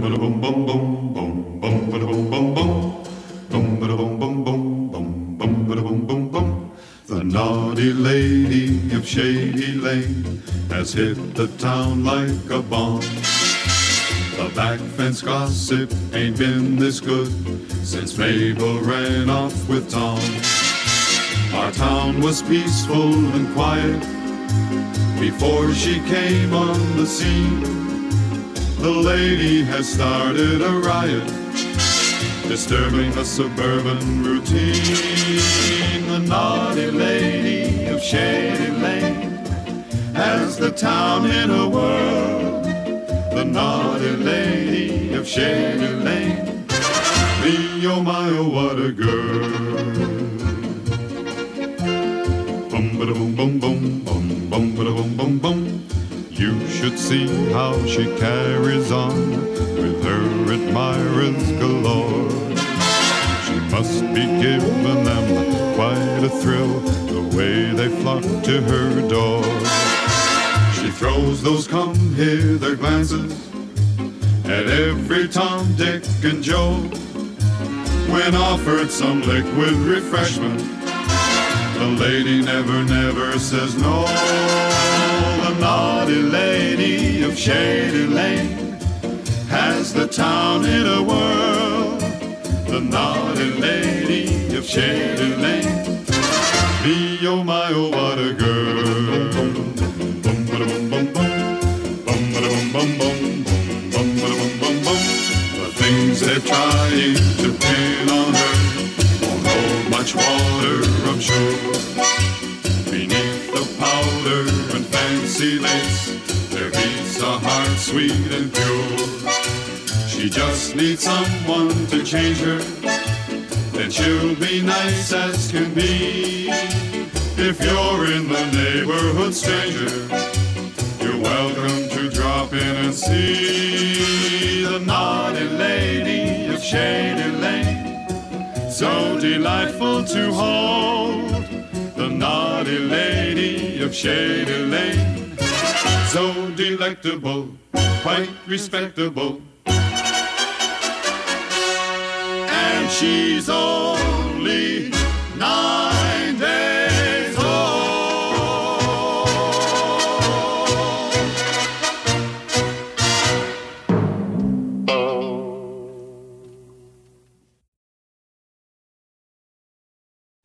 ba bum bum bum bum bum ba bum bum bum bum ba bum bum bum bum bum ba bum bum bum. The naughty lady of Shady Lane has hit the town like a bomb. The back fence gossip ain't been this good since Mabel ran off with Tom. Our town was peaceful and quiet before she came on the scene. The lady has started a riot, disturbing the suburban routine. The naughty lady of Shady Lane has the town in a whirl. The naughty lady of Shady Lane, me, oh my, oh what a girl. Bum ba da bum bum bum bum bum ba da bum bum bum. You should see how she carries on with her admirers galore. She must be giving them quite a thrill, the way they flock to her door. She throws those come-hither glances at every Tom, Dick, and Joe. When offered some liquid refreshment, the lady never, never says no. The naughty lady of Shady Lane has the town in a whirl. The naughty lady of Shady Lane, me, oh my, oh what a girl. Bum ba da bum bum bum, bum ba da bum bum bum, bum ba da bum bum bum. The things they're trying to pin on her won't hold much water, I'm sure. Beneath the powder and fancy lace, there beats a heart sweet and pure. She just needs someone to change her, then she'll be nice as can be. If you're in the neighborhood, stranger, you're welcome to drop in and see the naughty lady of Shady Lane, so delightful to hold. The naughty lady of Shady Lane, so delectable, quite respectable, and she's only